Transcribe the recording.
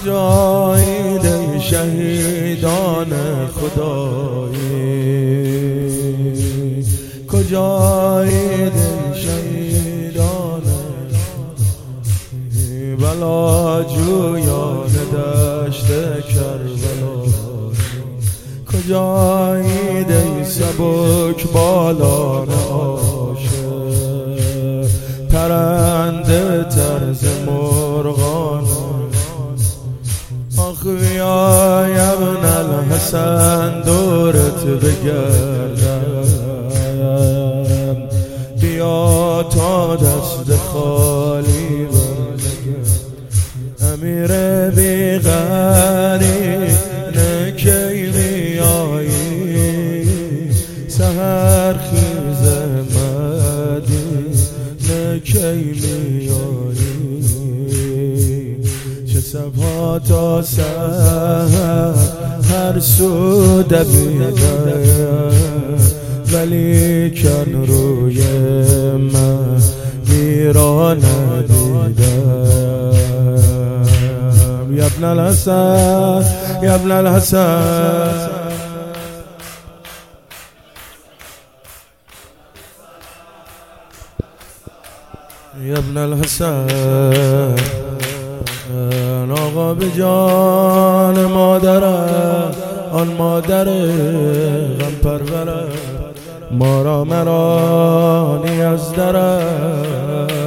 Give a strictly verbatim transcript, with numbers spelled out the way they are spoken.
کجایید ای شهیدان خدایی، کجایید ای شهیدان بلا جویان دشت کربلا، کجایید ای سبک بالان عاشق، پرنده طرز مرغان. آخ بیا ابن الحسن دورت بگردم، بیا تا دست خالی برنگم. امیر بیغری نکی میایی، سهر خیز مدی نکی میایی. چه صبح تا سهر هر سو دویدم، ولی کن روی من ویران دیدم. یا ابن الحسن یا ابن الحسن، یا ابن الحسن. آقا به جان مادرم، آن مادر غم پرورم، ما را مرا نیاز دارم.